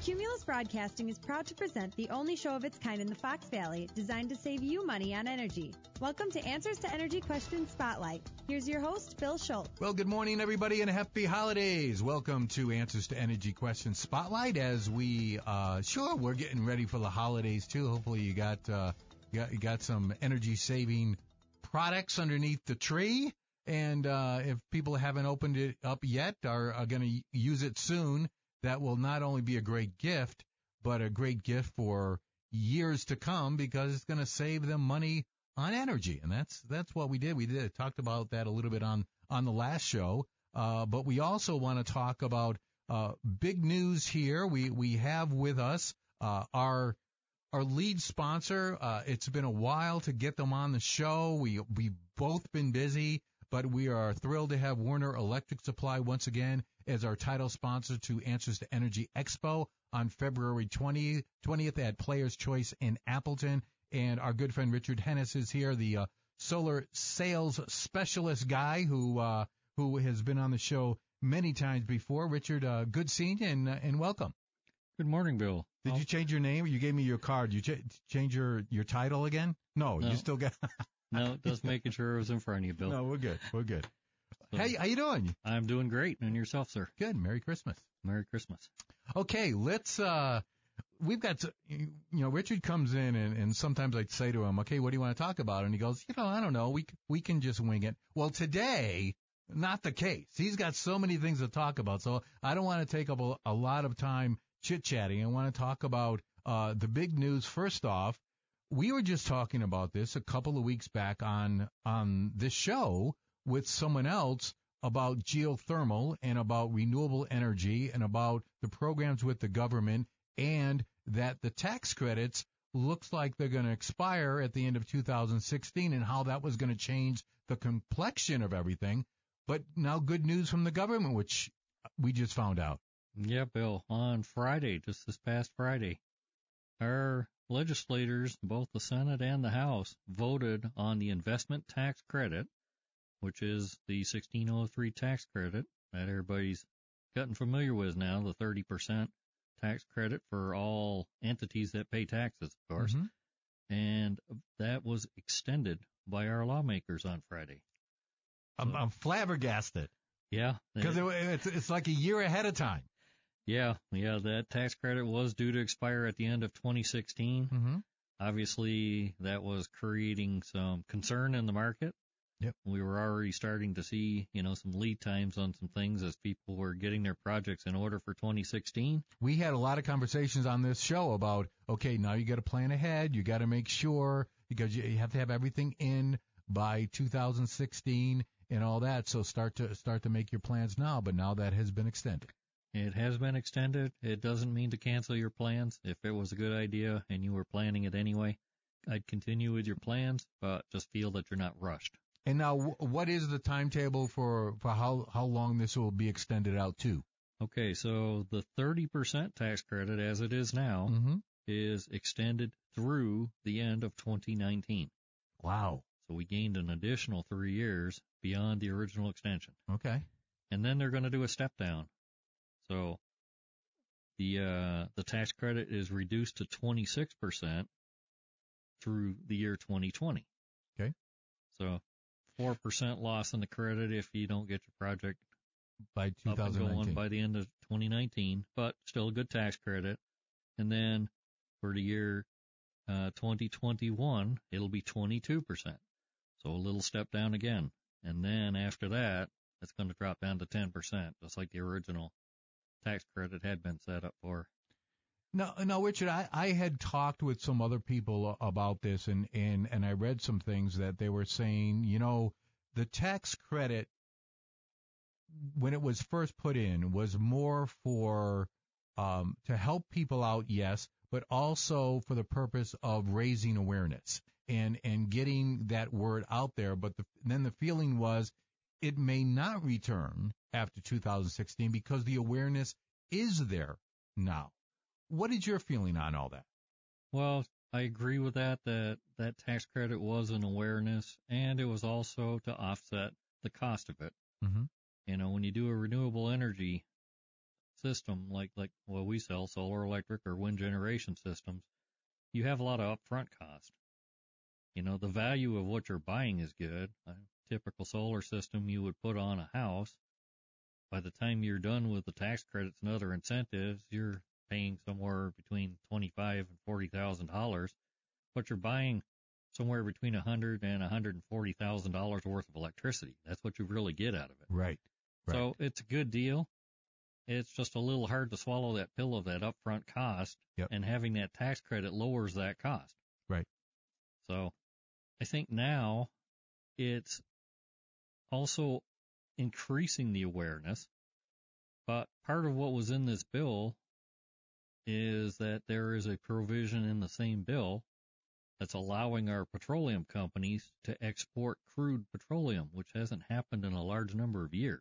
Cumulus Broadcasting is proud to present the only show of its kind in the Fox Valley designed to save you money on energy. Welcome to Answers to Energy Questions Spotlight. Here's your host, Bill Schultz. Well, good morning, everybody, and happy holidays. Welcome to Answers to Energy Questions Spotlight as we're getting ready for the holidays, too. Hopefully you got some energy-saving products underneath the tree. And if people haven't opened it up yet, are going to use it soon, that will not only be a great gift, but a great gift for years to come because it's going to save them money on energy. And that's what we did. We talked about that a little bit on the last show. But we also want to talk about big news here. We have with us our lead sponsor. It's been a while to get them on the show. We've both been busy, but we are thrilled to have Werner Electric Supply once again as our title sponsor to Answers to Energy Expo on February 20th at Players Choice in Appleton. And our good friend Richard Hennis is here, the solar sales specialist guy who has been on the show many times before. Richard, good seeing you and welcome. Good morning, Bill. Did you change your name? You gave me your card. You change your title again? No, you still got... No, just making sure it was in front of you, Bill. No, we're good. So, hey, how you doing? I'm doing great. And yourself, sir? Good. Merry Christmas. Merry Christmas. Okay, let's, we've got, Richard comes in and sometimes I'd say to him, okay, what do you want to talk about? And he goes, I don't know. We can just wing it. Well, today, not the case. He's got so many things to talk about. So I don't want to take up a lot of time chit-chatting. I want to talk about, the big news. First off, we were just talking about this a couple of weeks back on this show with someone else about geothermal and about renewable energy and about the programs with the government and that the tax credits looks like they're going to expire at the end of 2016 and how that was going to change the complexion of everything. But now good news from the government, which we just found out. Yeah, Bill, on Friday, just this past Friday, our legislators, both the Senate and the House, voted on the investment tax credit, which is the 1603 tax credit that everybody's gotten familiar with now, the 30% tax credit for all entities that pay taxes, of course. Mm-hmm. And that was extended by our lawmakers on Friday. I'm flabbergasted. Yeah. Because it's like a year ahead of time. Yeah, that tax credit was due to expire at the end of 2016. Mm-hmm. Obviously, that was creating some concern in the market. Yep. We were already starting to see, some lead times on some things as people were getting their projects in order for 2016. We had a lot of conversations on this show about, okay, now you got to plan ahead. You got to make sure because you have to have everything in by 2016 and all that. So start to make your plans now, but now that has been extended. It has been extended. It doesn't mean to cancel your plans. If it was a good idea and you were planning it anyway, I'd continue with your plans, but just feel that you're not rushed. And now, what is the timetable for how long this will be extended out to? Okay, so the 30% tax credit, as it is now, mm-hmm. is extended through the end of 2019. Wow. So we gained an additional 3 years beyond the original extension. Okay. And then they're going to do a step down. So the tax credit is reduced to 26% through the year 2020. Okay. So 4% loss in the credit if you don't get your project by 2019. Up and going by the end of 2019, but still a good tax credit. And then for the year 2021, it'll be 22%. So a little step down again. And then after that, it's going to drop down to 10%, just like the original tax credit had been set up for. No, Richard, I had talked with some other people about this and I read some things that they were saying, the tax credit, when it was first put in, was more for, to help people out, yes, but also for the purpose of raising awareness and getting that word out there. But then the feeling was it may not return after 2016 because the awareness is there now. What is your feeling on all that? Well, I agree with that tax credit was an awareness, and it was also to offset the cost of it. Mm-hmm. When you do a renewable energy system like well, we sell solar, electric, or wind generation systems, you have a lot of upfront cost. The value of what you're buying is good. A typical solar system you would put on a house, by the time you're done with the tax credits and other incentives, you're paying somewhere between $25,000 and $40,000, but you're buying somewhere between $100,000 and $140,000 worth of electricity. That's what you really get out of it. Right. So it's a good deal. It's just a little hard to swallow that pill of that upfront cost, and having that tax credit lowers that cost. Right. So I think now it's also increasing the awareness, but part of what was in this bill is that there is a provision in the same bill that's allowing our petroleum companies to export crude petroleum, which hasn't happened in a large number of years.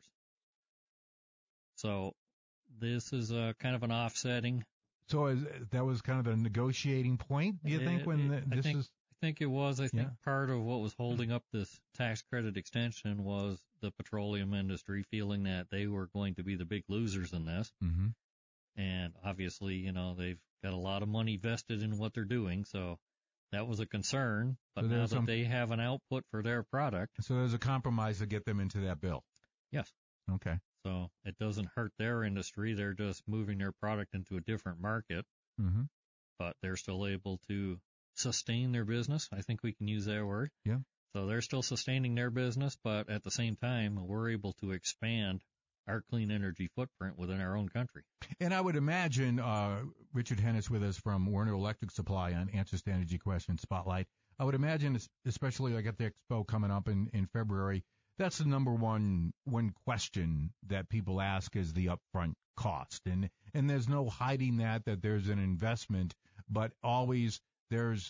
So this is a kind of an offsetting. So that was kind of a negotiating point, do you think, I think it was. I think part of what was holding up this tax credit extension was the petroleum industry feeling that they were going to be the big losers in this. Mm-hmm. And obviously, they've got a lot of money vested in what they're doing, so that was a concern. But so now that they have an output for their product. So there's a compromise to get them into that bill. Yes. Okay. So it doesn't hurt their industry. They're just moving their product into a different market. Mm-hmm. But they're still able to sustain their business. I think we can use that word. Yeah. So they're still sustaining their business, but at the same time, we're able to expand our clean energy footprint within our own country. And I would imagine, Richard Hennis with us from Werner Electric Supply on Answers to Energy Questions Spotlight. I would imagine, especially like at the expo coming up in February, that's the number one question that people ask is the upfront cost. And there's no hiding that there's an investment, but always there's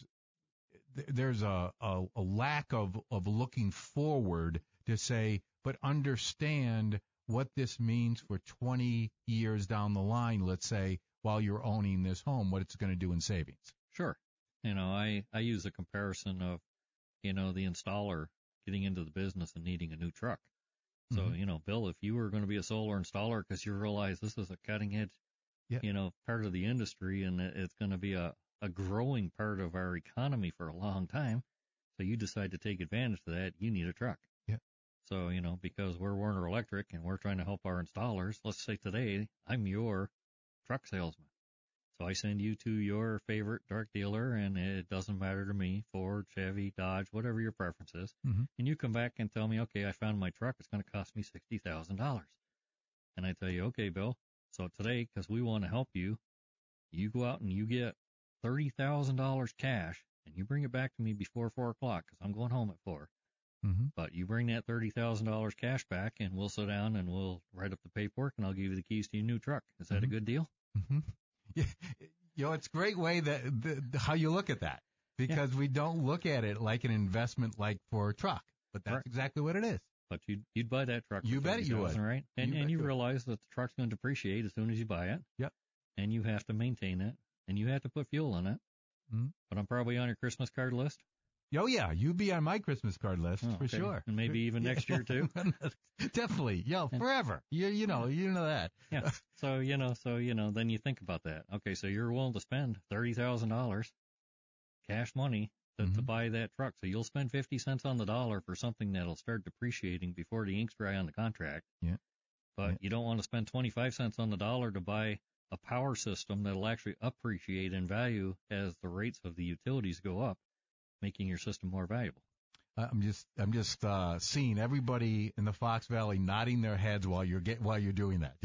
a lack of looking forward to say, but understand what this means for 20 years down the line, let's say, while you're owning this home, what it's going to do in savings. Sure. I use a comparison of, the installer getting into the business and needing a new truck. So, Mm-hmm. Bill, if you were going to be a solar installer because you realize this is a cutting edge, part of the industry and it's going to be a growing part of our economy for a long time, so you decide to take advantage of that, you need a truck. Yeah. So, because we're Werner Electric and we're trying to help our installers, let's say today I'm your truck salesman. So I send you to your favorite truck dealer, and it doesn't matter to me, Ford, Chevy, Dodge, whatever your preference is. Mm-hmm. And you come back and tell me, okay, I found my truck. It's going to cost me $60,000. And I tell you, okay, Bill, so today, because we want to help you, you go out and you get $30,000 cash, and you bring it back to me before 4 o'clock because I'm going home at 4. Mm-hmm. But you bring that $30,000 cash back, and we'll sit down and we'll write up the paperwork, and I'll give you the keys to your new truck. Is that a good deal? Mm-hmm. Yeah, it's a great way how you look at that, because we don't look at it like an investment like for a truck, but that's exactly what it is. But you'd buy that truck. You bet you would, right? And you realize that the truck's going to depreciate as soon as you buy it. Yep. And you have to maintain it, and you have to put fuel in it. Mm-hmm. But I'm probably on your Christmas card list. Oh yeah, you'd be on my Christmas card list for sure, and maybe even next year too. Definitely, forever. You know that. Yeah. So then you think about that. Okay, so you're willing to spend $30,000 cash money to buy that truck. So you'll spend 50 cents on the dollar for something that'll start depreciating before the ink's dry on the contract. Yeah. But you don't want to spend 25 cents on the dollar to buy a power system that'll actually appreciate in value as the rates of the utilities go up, making your system more valuable. I'm just seeing everybody in the Fox Valley nodding their heads while you're doing that.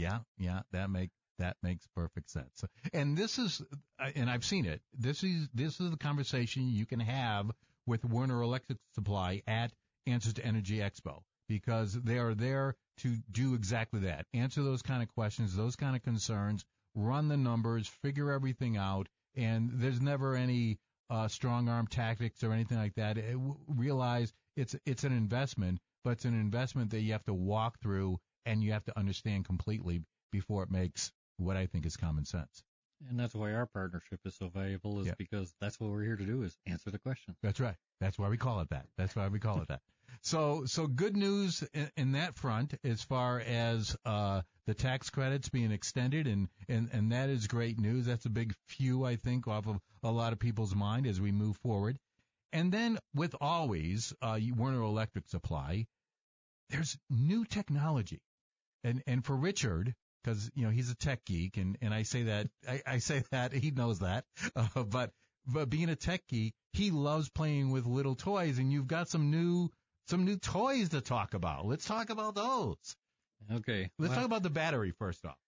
That makes perfect sense. And this is, and I've seen it. This is the conversation you can have with Werner Electric Supply at Answers to Energy Expo, because they are there to do exactly that. Answer those kind of questions, those kind of concerns, run the numbers, figure everything out, and there's never any strong arm tactics or anything like that. Realize it's an investment, but it's an investment that you have to walk through and you have to understand completely before it makes what I think is common sense. And that's why our partnership is so valuable, because that's what we're here to do, is answer the question. That's right. That's why we call it that. So good news in that front as far as the tax credits being extended, and that is great news. That's a big few, I think, off of a lot of people's mind as we move forward. And then with always Werner Electric Supply, there's new technology. And for Richard, because he's a tech geek, and I say that he knows that, but being a tech geek, he loves playing with little toys, and you've got some new toys to talk about. Let's talk about those. Okay. Let's talk about the battery first off.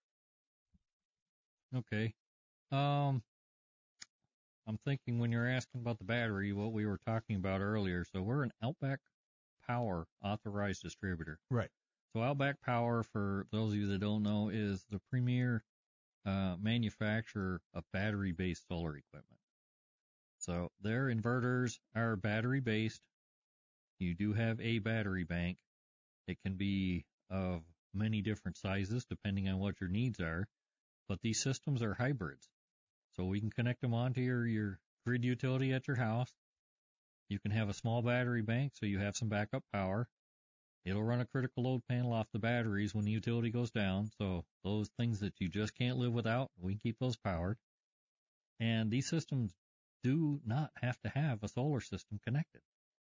Okay. I'm thinking when you're asking about the battery, what we were talking about earlier. So we're an Outback Power authorized distributor. Right. So Outback Power, for those of you that don't know, is the premier manufacturer of battery-based solar equipment. So their inverters are battery-based. You do have a battery bank. It can be of many different sizes depending on what your needs are, but these systems are hybrids. So we can connect them onto your grid utility at your house. You can have a small battery bank so you have some backup power. It'll run a critical load panel off the batteries when the utility goes down. So those things that you just can't live without, we can keep those powered. And these systems do not have to have a solar system connected.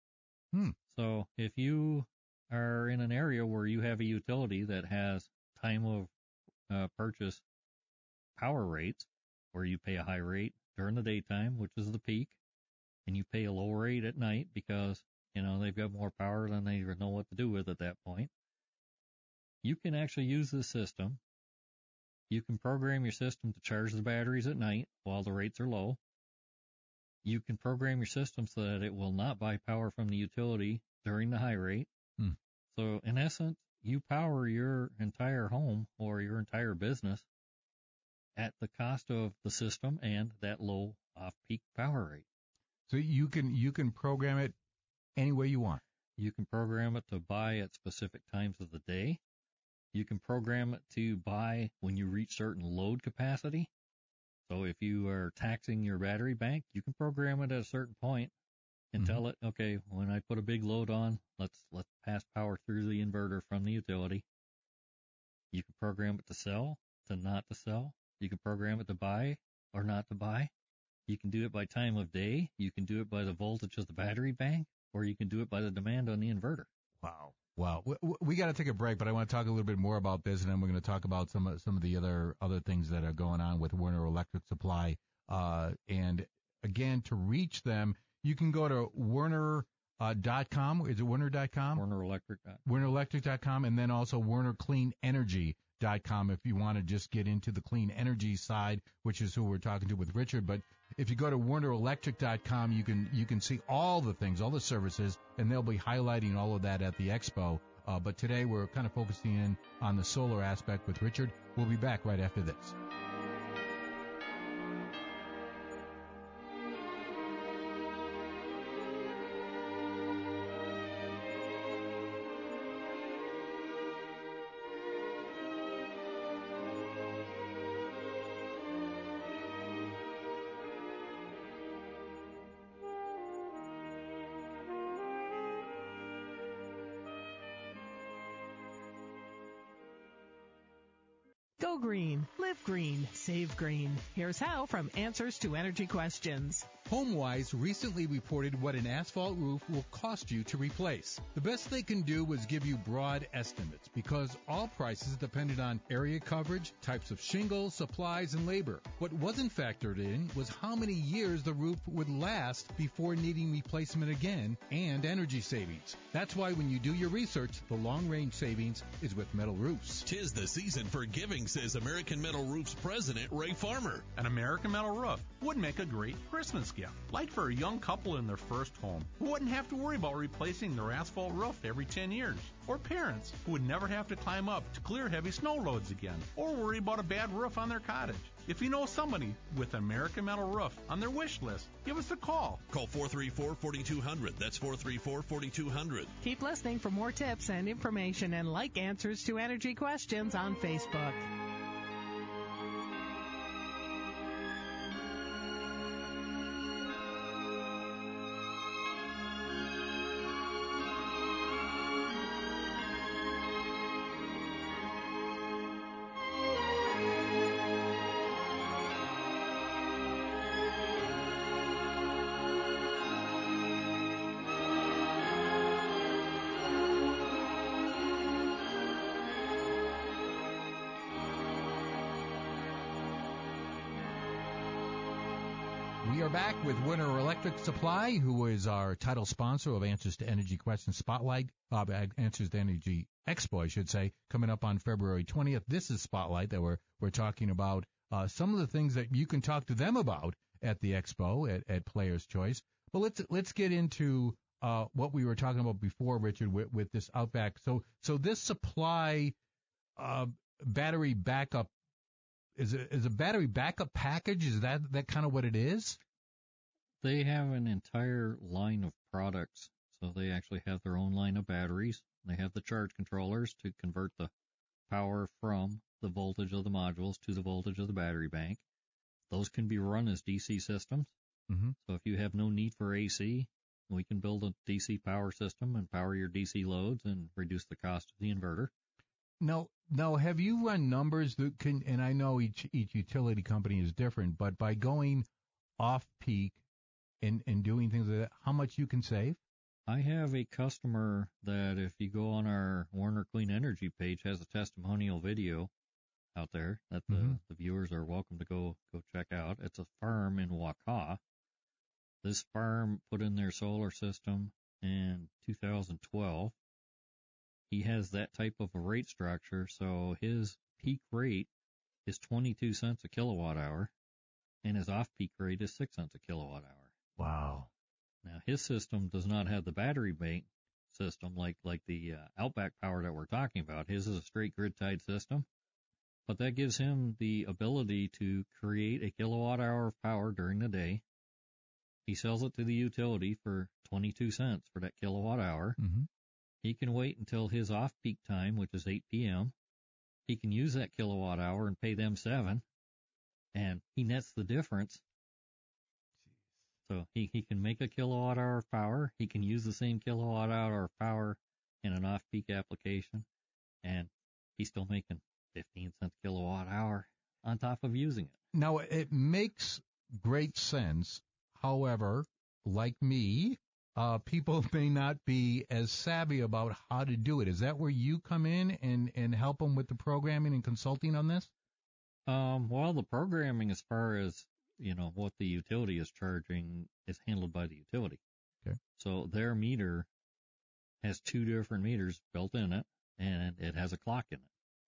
So if you are in an area where you have a utility that has time of purchase power rates, where you pay a high rate during the daytime, which is the peak, and you pay a low rate at night because, they've got more power than they know what to do with at that point, you can actually use this system. You can program your system to charge the batteries at night while the rates are low. You can program your system so that it will not buy power from the utility during the high rate. So in essence, you power your entire home or your entire business at the cost of the system and that low off-peak power rate. So you can program it any way you want. You can program it to buy at specific times of the day. You can program it to buy when you reach certain load capacity. So if you are taxing your battery bank, you can program it at a certain point and tell it, okay, when I put a big load on, let's pass power through the inverter from the utility. You can program it to sell, to not to sell. You can program it to buy or not to buy. You can do it by time of day. You can do it by the voltage of the battery bank, or you can do it by the demand on the inverter. Wow. We got to take a break, but I want to talk a little bit more about this, and then we're going to talk about some of the other things that are going on with Werner Electric Supply. And again, to reach them, you can go to Werner.com. Is it Werner.com? WernerElectric.com. WernerElectric.com, and then also WernerCleanEnergy.com if you want to just get into the clean energy side, which is who we're talking to with Richard. But if you go to WernerElectric.com, you can see all the things, all the services, and they'll be highlighting all of that at the expo. But today we're kind of focusing in on the solar aspect with Richard. We'll be back right after this. Go green, live green, save green. Here's how from Answers to Energy Questions. HomeWise recently reported what an asphalt roof will cost you to replace. The best they can do was give you broad estimates because all prices depended on area coverage, types of shingles, supplies, and labor. What wasn't factored in was how many years the roof would last before needing replacement again and energy savings. That's why when you do your research, the long-range savings is with Metal Roofs. 'Tis the season for giving, says American Metal Roofs President Ray Farmer. An American Metal roof would make a great Christmas gift, like for a young couple in their first home who wouldn't have to worry about replacing their asphalt roof every 10 years, or parents who would never have to climb up to clear heavy snow loads again, or worry about a bad roof on their cottage. If you know somebody with an American Metal roof on their wish list, give us a call. Call 434-4200. That's 434-4200. Keep listening for more tips and information, and like Answers to Energy Questions on Facebook. We are back with Werner Electric Supply, who is our title sponsor of Answers to Energy Questions Spotlight, Answers to Energy Expo, I should say, coming up on February 20th. This is Spotlight that we're talking about some of the things that you can talk to them about at the expo at Player's Choice. But let's get into what we were talking about before, Richard, with this Outback. So this supply battery backup. Is a battery backup package? Is that kind of what it is? They have an entire line of products. So they actually have their own line of batteries. They have the charge controllers to convert the power from the voltage of the modules to the voltage of the battery bank. Those can be run as DC systems. Mm-hmm. So if you have no need for AC, we can build a DC power system and power your DC loads and reduce the cost of the inverter. Now, have you run numbers that can, and I know each utility company is different, but by going off-peak and doing things like that, how much you can save? I have a customer that if you go on our Werner Clean Energy page has a testimonial video out there that the viewers are welcome to go check out. It's a farm in Waukah. This farm put in their solar system in 2012. He has that type of a rate structure, so his peak rate is 22 cents a kilowatt hour, and his off-peak rate is 6 cents a kilowatt hour. Wow. Now, his system does not have the battery bank system like the Outback Power that we're talking about. His is a straight grid-tied system, but that gives him the ability to create a kilowatt hour of power during the day. He sells it to the utility for 22 cents for that kilowatt hour. Mm-hmm. He can wait until his off-peak time, which is 8 p.m. He can use that kilowatt hour and pay them 7, and he nets the difference. So he can make a kilowatt hour of power. He can use the same kilowatt hour of power in an off-peak application, and he's still making 15 cents kilowatt hour on top of using it. Now, it makes great sense. However, like me, people may not be as savvy about how to do it. Is that where you come in and help them with the programming and consulting on this? Well, the programming as far as, what the utility is charging is handled by the utility. Okay. So their meter has 2 different meters built in it, and it has a clock in it.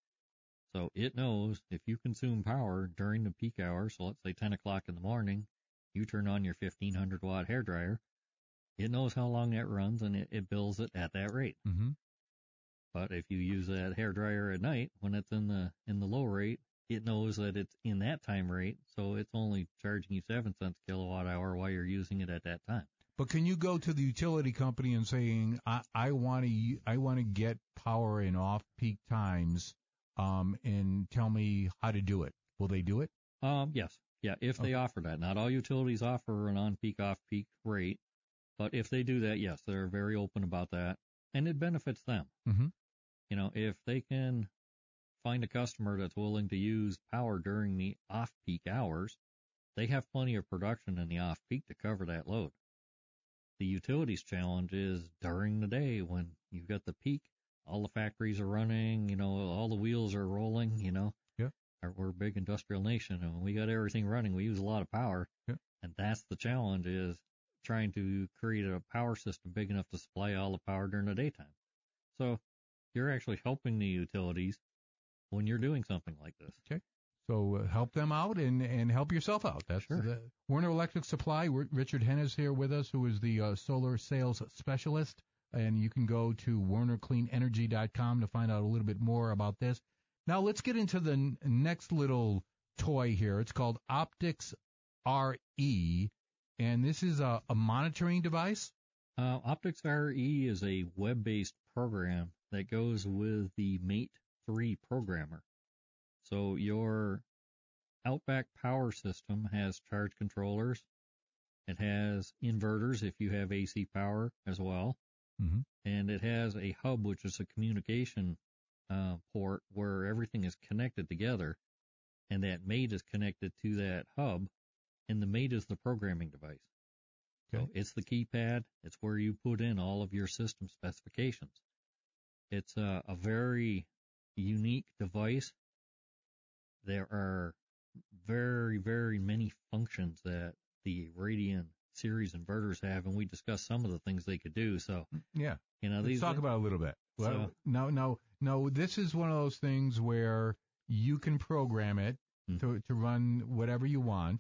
So it knows if you consume power during the peak hour, so let's say 10 o'clock in the morning, you turn on your 1500 watt hairdryer, it knows how long that runs, and it bills it at that rate. Mm-hmm. But if you use that hairdryer at night, when it's in the low rate, it knows that it's in that time rate, so it's only charging you 7 cents kilowatt hour while you're using it at that time. But can you go to the utility company and saying, I want to get power in off-peak times, and tell me how to do it? Will they do it? Yes. Yeah, if they offer that. Not all utilities offer an on-peak, off-peak rate. But if they do that, yes, they're very open about that, and it benefits them. Mm-hmm. If they can find a customer that's willing to use power during the off-peak hours, they have plenty of production in the off-peak to cover that load. The utilities challenge is during the day when you've got the peak, all the factories are running, all the wheels are rolling, Yeah. We're a big industrial nation, and when we got everything running, we use a lot of power. Yeah. And that's the challenge, is trying to create a power system big enough to supply all the power during the daytime. So you're actually helping the utilities when you're doing something like this. Okay. So help them out and help yourself out. That's sure. The Werner Electric Supply. Richard Henn is here with us, who is the solar sales specialist. And you can go to WernerCleanEnergy.com to find out a little bit more about this. Now let's get into the next little toy here. It's called Optix RE. And this is a monitoring device? Optix RE is a web-based program that goes with the Mate 3 programmer. So your Outback power system has charge controllers. It has inverters if you have AC power as well. Mm-hmm. And it has a hub, which is a communication port where everything is connected together. And that Mate is connected to that hub. And the Mate is the programming device. Okay. So it's the keypad. It's where you put in all of your system specifications. It's a very unique device. There are very, very many functions that the Radian series inverters have, and we discussed some of the things they could do. So, yeah, let's talk about it a little bit. So, well, no, this is one of those things where you can program it to run whatever you want,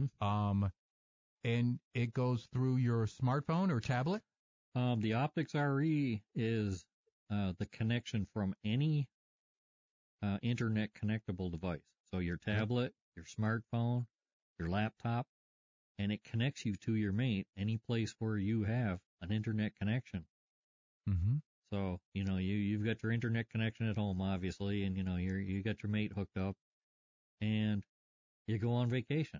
and it goes through your smartphone or tablet. The Optics RE is the connection from any internet connectable device. So your tablet, your smartphone, your laptop, and it connects you to your mate any place where you have an internet connection. Mm-hmm. So, you've got your internet connection at home, obviously, and, you got your mate hooked up, and you go on vacation.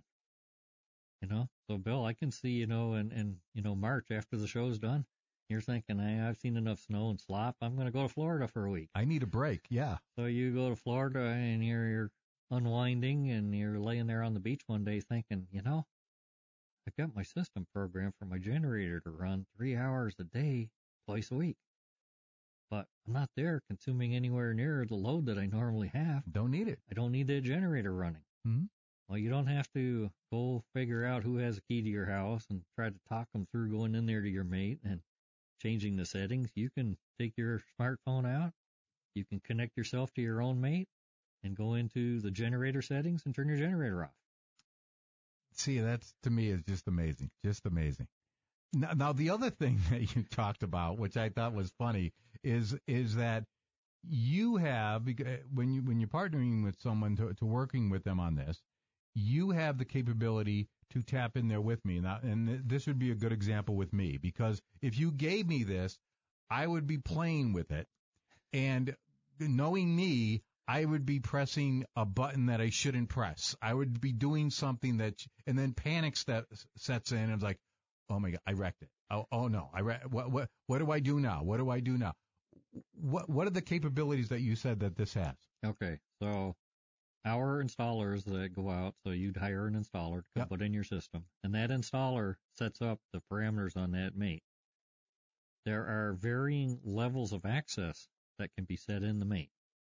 So, Bill, I can see, in March after the show's done, you're thinking, I've seen enough snow and slop. I'm going to go to Florida for a week. I need a break, yeah. So you go to Florida and you're unwinding and you're laying there on the beach one day thinking, I've got my system programmed for my generator to run 3 hours a day, twice a week. But I'm not there consuming anywhere near the load that I normally have. Don't need it. I don't need that generator running. Mm-hmm. Well, you don't have to go figure out who has a key to your house and try to talk them through going in there to your mate and changing the settings. You can take your smartphone out. You can connect yourself to your own mate and go into the generator settings and turn your generator off. See, that's, to me, is just amazing. Just amazing. Now, the other thing that you talked about, which I thought was funny, is that you have, when you're partnering with someone to working with them on this, you have the capability to tap in there with me. Now, and this would be a good example with me, because if you gave me this, I would be playing with it, and knowing me, I would be pressing a button that I shouldn't press. I would be doing something and then panic sets in, and it's like, oh my God, I wrecked it. Oh no, what do I do now? What do I do now? What are the capabilities that you said that this has? Okay, so our installers that go out, so you'd hire an installer to put in your system, and that installer sets up the parameters on that mate. There are varying levels of access that can be set in the mate.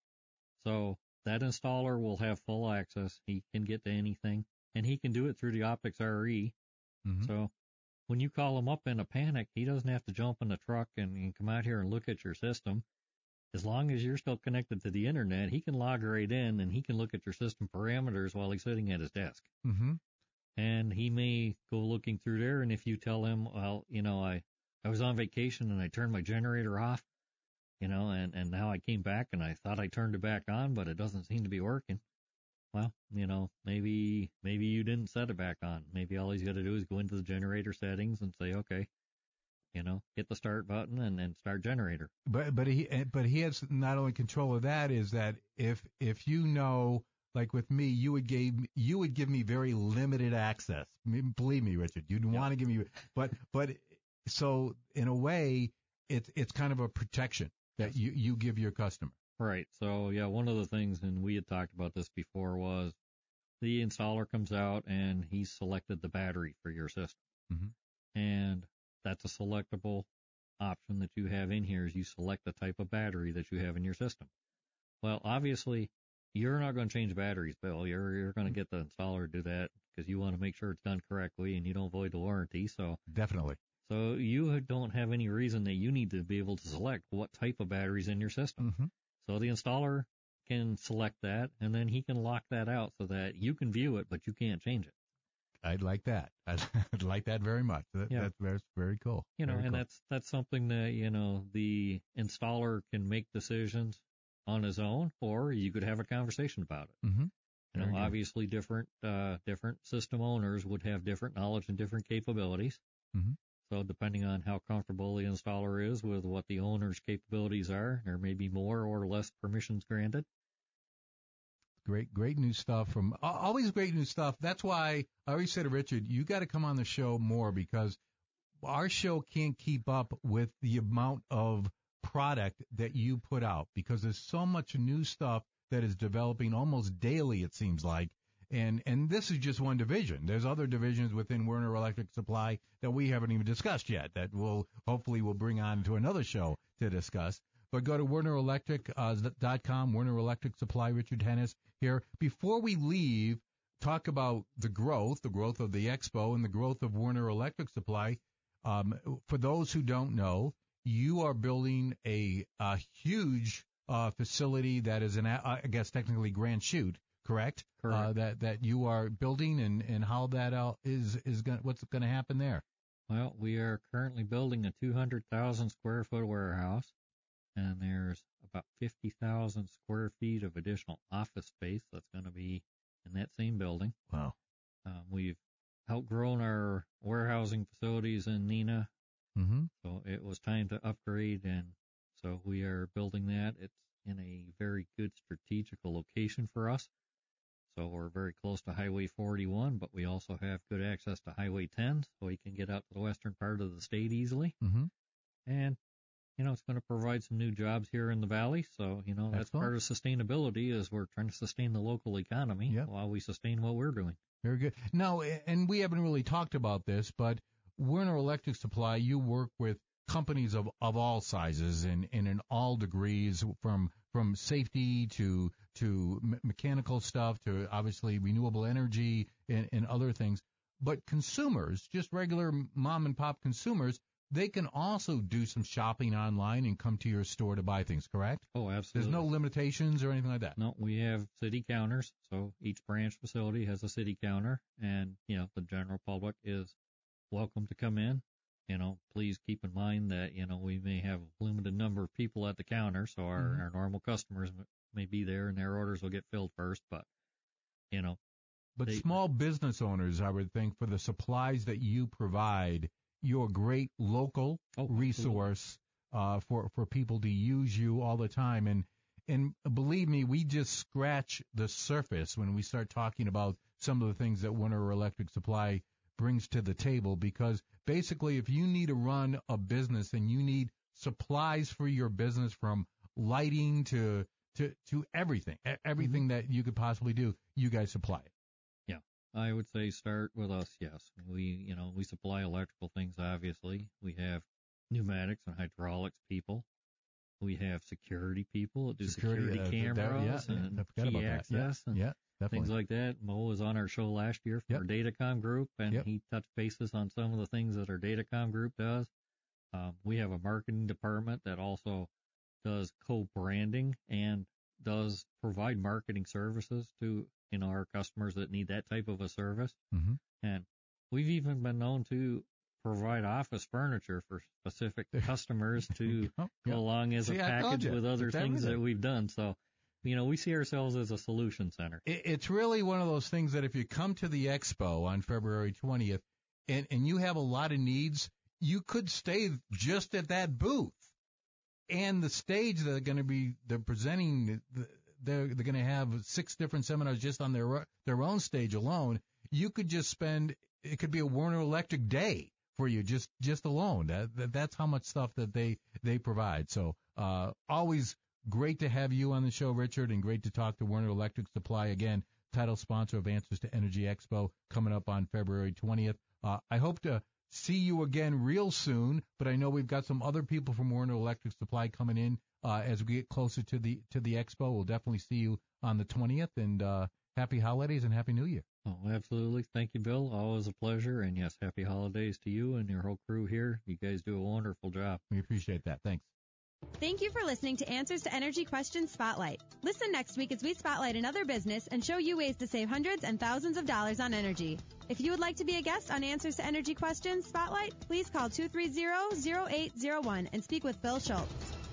So that installer will have full access. He can get to anything, and he can do it through the Optics RE. Mm-hmm. So when you call him up in a panic, he doesn't have to jump in the truck and come out here and look at your system. As long as you're still connected to the internet, he can log right in and he can look at your system parameters while he's sitting at his desk. Mm-hmm. And he may go looking through there, and if you tell him, well, I was on vacation and I turned my generator off, and now I came back and I thought I turned it back on, but it doesn't seem to be working. Well, maybe you didn't set it back on. Maybe all he's got to do is go into the generator settings and say, okay, hit the start button and start generator. But he has not only control of that, is that if like with me, you would give me very limited access. Believe me, Richard, you'd want to give me, but so in a way, it's kind of a protection that you give your customer. Right. So yeah, one of the things, and we had talked about this before, was the installer comes out and he's selected the battery for your system. Mm-hmm. And that's a selectable option that you have in here, is you select the type of battery that you have in your system. Well, obviously, you're not going to change batteries, Bill. You're going to get the installer to do that because you want to make sure it's done correctly and you don't void the warranty. So definitely. So you don't have any reason that you need to be able to select what type of battery's in your system. Mm-hmm. So the installer can select that, and then he can lock that out so that you can view it, but you can't change it. I'd like that. I'd like that very much. That's very cool. That's something that, the installer can make decisions on his own, or you could have a conversation about it. Mm-hmm. Obviously different system owners would have different knowledge and different capabilities. Mm-hmm. So depending on how comfortable the installer is with what the owner's capabilities are, there may be more or less permissions granted. Great new stuff always great new stuff. That's why I always say to Richard, you got to come on the show more, because our show can't keep up with the amount of product that you put out, because there's so much new stuff that is developing almost daily, it seems like. And this is just one division. There's other divisions within Werner Electric Supply that we haven't even discussed yet, that we'll bring on to another show to discuss. But go to WernerElectric.com, Werner Electric Supply, Richard Hennis here. Before we leave, talk about the growth of the Expo and the growth of Werner Electric Supply. For those who don't know, you are building a huge facility that is I guess technically Grand Chute, correct? Correct. That you are building and how that is going, what's going to happen there? Well, we are currently building a 200,000 square foot warehouse, and there's about 50,000 square feet of additional office space that's going to be in that same building. Wow. We've outgrown our warehousing facilities in Neenah, so it was time to upgrade, and so we are building that. It's in a very good strategical location for us. So we're very close to Highway 41, but we also have good access to Highway 10, so we can get out to the western part of the state easily. And, it's going to provide some new jobs here in the valley. So, that's part of sustainability is we're trying to sustain the local economy while we sustain what we're doing. Very good. Now, and we haven't really talked about this, but Werner Electric Supply, you work with companies of all sizes and in all degrees, from safety to mechanical stuff to obviously renewable energy and other things. But consumers, just regular mom and pop consumers, they can also do some shopping online and come to your store to buy things, correct? Oh, absolutely. There's no limitations or anything like that? No, we have city counters. So each branch facility has a city counter, and, the general public is welcome to come in. Please keep in mind that, we may have a limited number of people at the counter, so our normal customers may be there and their orders will get filled first, but, But small business owners, I would think, for the supplies that you provide, you're a great local resource for people to use you all the time. And believe me, we just scratch the surface when we start talking about some of the things that Werner Electric Supply brings to the table, because basically if you need to run a business and you need supplies for your business, from lighting to everything that you could possibly do, you guys supply it. Yeah, I would say start with us. Yes, we supply electrical things. Obviously, we have pneumatics and hydraulics people. We have security people that do security cameras and key access and things like that. Mo was on our show last year for our Datacom group, and he touched bases on some of the things that our Datacom group does. We have a marketing department that also does co-branding and does provide marketing services to our customers that need that type of a service. And we've even been known to provide office furniture for specific customers to go along as a package with other things that we've done. So, we see ourselves as a solution center. It's really one of those things that if you come to the expo on February 20th and you have a lot of needs, you could stay just at that booth. And the stage they're presenting, they're going to have 6 different seminars just on their own stage alone. You could just it could be a Werner Electric day for you just alone. That's how much stuff that they provide. So always great to have you on the show, Richard, and great to talk to Werner Electric Supply again, title sponsor of Answers to Energy Expo, coming up on February 20th. I hope to see you again real soon, but I know we've got some other people from Werner Electric Supply coming in as we get closer to the expo. We'll definitely see you on the 20th, and happy holidays and happy New Year. Oh, absolutely. Thank you, Bill. Always a pleasure. And yes, happy holidays to you and your whole crew here. You guys do a wonderful job. We appreciate that. Thanks. Thank you for listening to Answers to Energy Questions Spotlight. Listen next week as we spotlight another business and show you ways to save hundreds and thousands of dollars on energy. If you would like to be a guest on Answers to Energy Questions Spotlight, please call 230-0801 and speak with Bill Schultz.